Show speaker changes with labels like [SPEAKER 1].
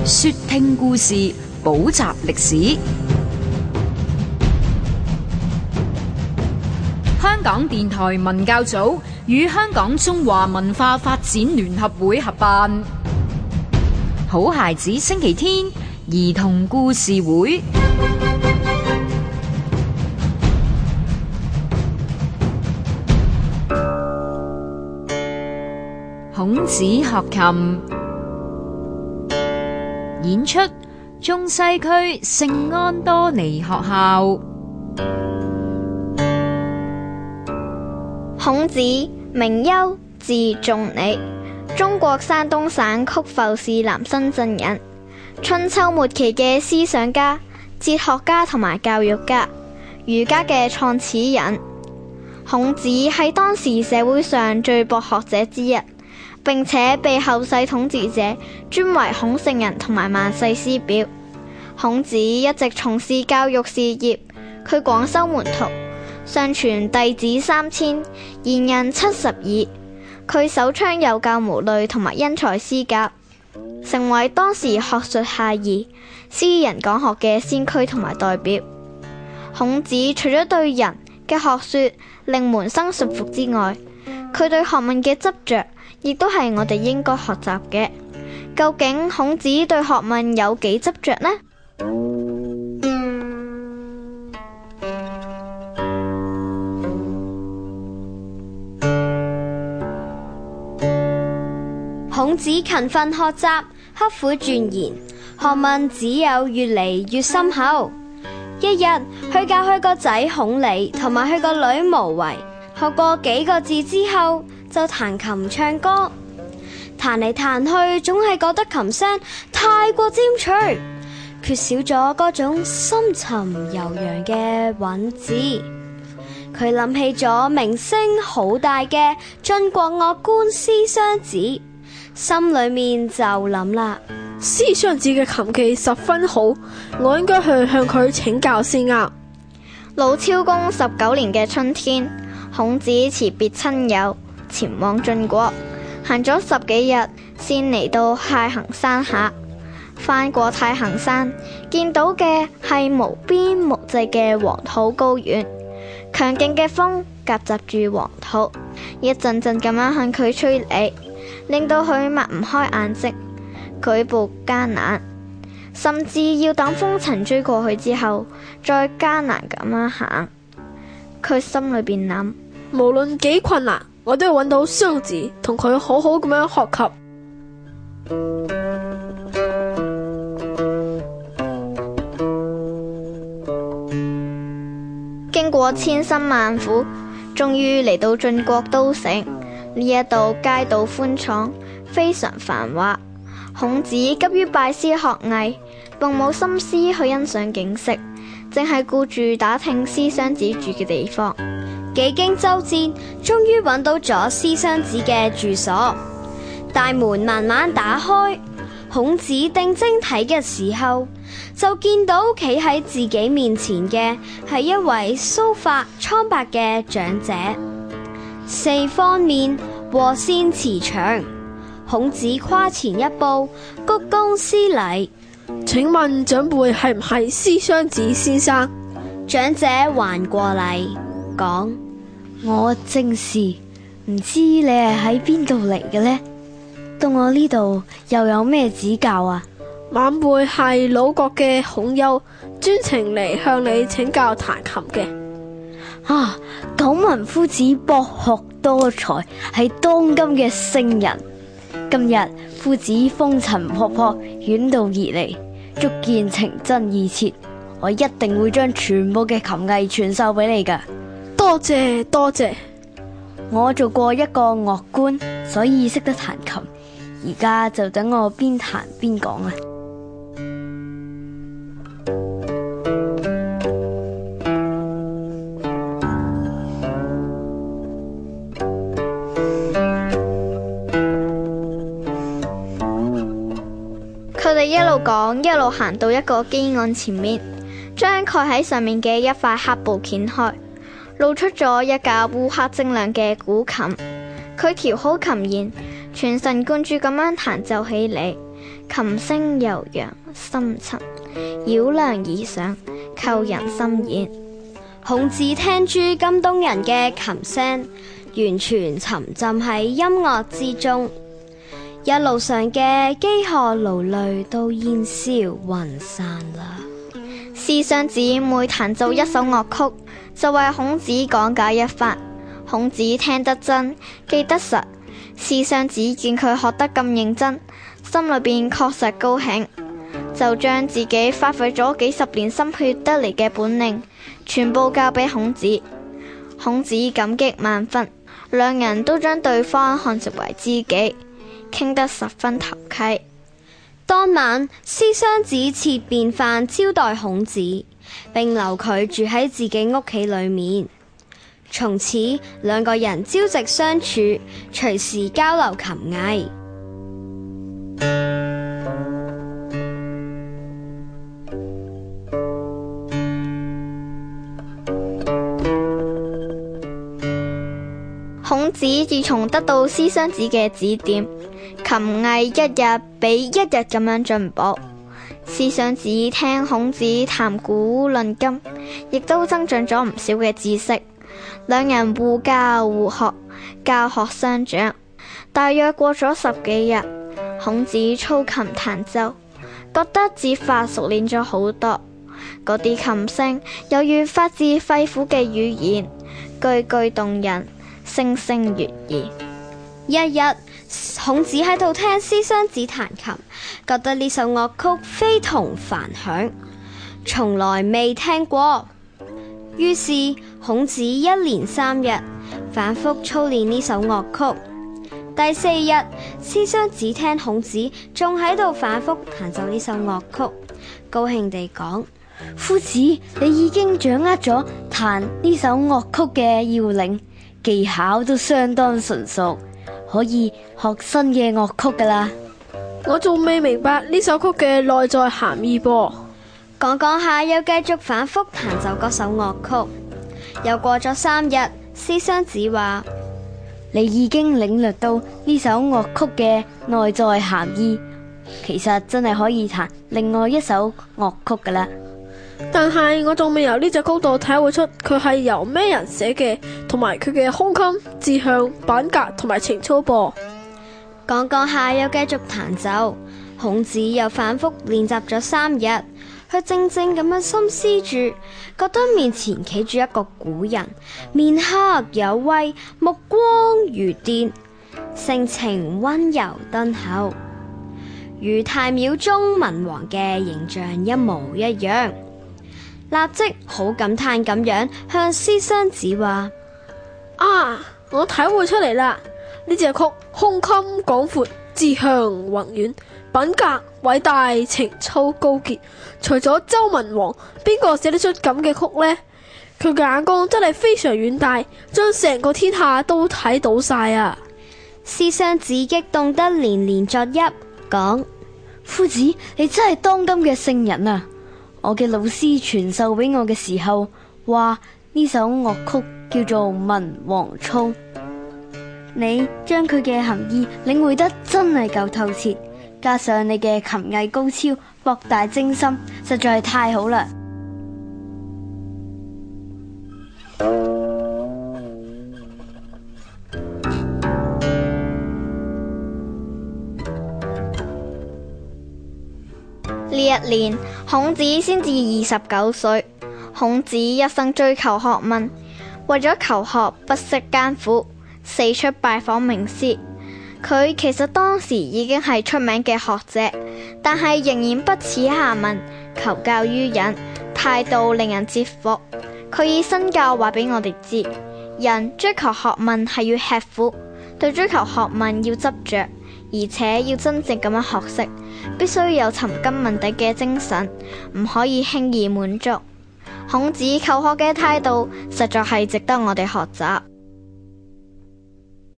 [SPEAKER 1] 說聽故事，補習歷史。香港電台文教組與香港中華文化發展聯合會合辦好孩子星期天兒童故事會。孔子學琴，演出中西區聖安多尼學校。
[SPEAKER 2] 孔子，名丘，字仲尼，中國山東省曲阜市南新鎮人，春秋末期嘅思想家、哲學家同埋教育家，儒家嘅創始人。孔子係當時社會上最博學者之一，並且被後世統治者尊為孔聖人同埋萬世師表。孔子一直從事教育事業，佢廣收門徒，相傳弟子3000，賢人72。佢手倡有教無類同埋因材施教，成為當時學術下義、詩人講學嘅先驅同埋代表。孔子除咗對人嘅學說令門生信服之外，佢對學問嘅執着亦都係我哋應該學習嘅。究竟孔子對學問有幾執着呢？
[SPEAKER 3] 孔子勤奮學習，刻苦鑽研，學問只有越嚟越深厚。一日，佢教佢個仔孔鯉同埋佢個女無為，學過幾個字之後，就彈琴唱歌。彈嚟彈去，總係覺得琴聲太過尖脆，缺少咗嗰種深沉悠揚嘅韻致。佢諗起咗名聲好大嘅晉國樂官師襄子，心裏面就諗啦，
[SPEAKER 4] 師襄子嘅琴技十分好，我應該去向佢請教先啱。
[SPEAKER 2] 魯昭公19年嘅春天，孔子辭別親友，前往晉國，行咗10幾日，先嚟到太行山下。翻過太行山，見到嘅係無邊無際嘅黃土高原，強勁嘅風夾雜住黃土，一陣陣咁樣向佢吹嚟，令到佢擘唔開眼睛，舉步艱難，甚至要等風塵追過去之後，再艱難咁樣行。佢心裏邊諗，
[SPEAKER 4] 無論幾困難，我都要揾到襄子，同佢好好咁樣學習。
[SPEAKER 2] 經過千辛萬苦，終於嚟到晉國都城。呢一度街道寬敞，非常繁華。孔子急於拜師學藝，並冇心思去欣賞景色，淨係顧住打聽師襄子住嘅地方。
[SPEAKER 3] 幾經周戰，終於揾到咗師襄子嘅住所。大門慢慢打開，孔子定睛睇嘅時候，就見到企喺自己面前嘅係一位鬚髮蒼白嘅長者，四方面和善慈祥。孔子跨前一步，鞠躬施禮。
[SPEAKER 4] 請問長輩係唔係師襄子先生？
[SPEAKER 3] 長者還過禮，講：
[SPEAKER 5] 我正是，唔知你係喺邊度嚟嘅呢？到我呢度又有咩指教啊？
[SPEAKER 4] 晚輩係魯國嘅孔丘，專程嚟向你請教彈琴嘅。
[SPEAKER 5] 啊，久聞夫子博學多才，係當今嘅聖人。今日夫子風塵僕僕遠道而嚟，足見情真意切。我一定會將全部嘅琴藝傳授俾你噶。
[SPEAKER 4] 多謝多謝。
[SPEAKER 5] 我做過一個樂官，所以識得彈琴。而家就等我邊彈邊講啊！
[SPEAKER 2] 佢哋一路講，一路行到一個基案前面，將蓋喺上面嘅一塊黑布掀開，露出咗一架烏黑晶亮嘅古琴。佢調好琴弦，全神貫注咁樣彈奏起嚟， 琴聲悠揚深沉，繞梁而上，扣人心弦。
[SPEAKER 3] 孔子聽住咁動人嘅琴聲，完全沉浸喺音樂之中，一路上嘅飢渴勞累都煙消雲散啦。
[SPEAKER 2] 師襄子每彈奏一首樂曲，就為孔子講解一番。孔子聽得真，記得實。師襄子見佢學得咁認真，心裏邊確實高興，就將自己花費咗幾十年心血得嚟嘅本領，全部交俾孔子。孔子感激萬分，兩人都將對方看成為知己，傾得十分投契。
[SPEAKER 3] 當晚，師襄子設便飯招待孔子，並留佢住喺自己屋企裏面。從此，兩個人朝夕相處，隨時交流琴藝。
[SPEAKER 2] 孔子自從得到師襄子嘅指點，琴藝一日比一日咁樣進步。師襄子聽孔子談古論今，亦都增長咗唔少嘅知識。兩人互教互學，教學相長。大約過咗10幾日，孔子操琴彈奏，覺得指法熟練咗好多。嗰啲琴聲猶如發自肺腑嘅語言，句句動人，聲聲悅耳。
[SPEAKER 3] 一日，孔子喺度聽師襄子彈琴，覺得呢首樂曲非同凡響，從來未聽過。於是孔子一連3日反覆操練呢首樂曲。第4日，師襄子聽孔子仲喺度反覆彈奏呢首樂曲，高興地講：
[SPEAKER 5] 夫子，你已經掌握咗彈呢首樂曲嘅要領，技巧都相當純熟，可以學新嘅樂曲噶啦。
[SPEAKER 4] 我仲未明白呢首曲嘅內在含義噃。
[SPEAKER 3] 講講下，又繼續反覆彈奏嗰首樂曲。又過咗3日，師襄子話：
[SPEAKER 5] 你已經領略到呢首樂曲嘅內在含義，其實真係可以彈另外一首樂曲噶啦。
[SPEAKER 4] 但係我仲未由呢隻曲度體會出佢係由咩人寫嘅，同埋佢嘅胸襟、志向、板格同埋情操噃。
[SPEAKER 3] 講講下，又繼續彈奏。孔子又反覆練習咗3日，佢靜靜咁樣深思住，覺得面前企住一個古人，面黑有威，目光如電，性情溫柔敦厚，與太廟中文王嘅形象一模一樣。立即好感嘆咁樣向師襄子話：
[SPEAKER 4] 啊，我體會出嚟啦！呢隻曲胸襟廣闊，志向宏遠，品格偉大，情操高潔。除咗周文王，邊個寫得出咁嘅曲呢？佢嘅眼光真係非常遠大，將成個天下都睇到晒啊！
[SPEAKER 3] 師襄子激動得連連作揖，講：
[SPEAKER 5] 夫子，你真係當今嘅聖人啊！我嘅老師傳授俾我嘅時候，話呢首樂曲叫做《文王操》，你將佢嘅含義領會得真係夠透徹，加上你嘅琴藝高超、博大精深，實在係太好啦！
[SPEAKER 2] 呢一年，孔子先至29歲。孔子一生追求學問，為咗求學不惜艱苦，四出拜訪名師。佢其實當時已經係出名嘅學者，但係仍然不恥下問，求教於人，態度令人折服。佢以身教話俾我哋知，人追求學問係要吃苦，對追求學問要執着，而且要真正咁樣學識，必須有尋根問底嘅精神，唔可以輕易滿足。孔子求學嘅態度實在係值得我哋學習。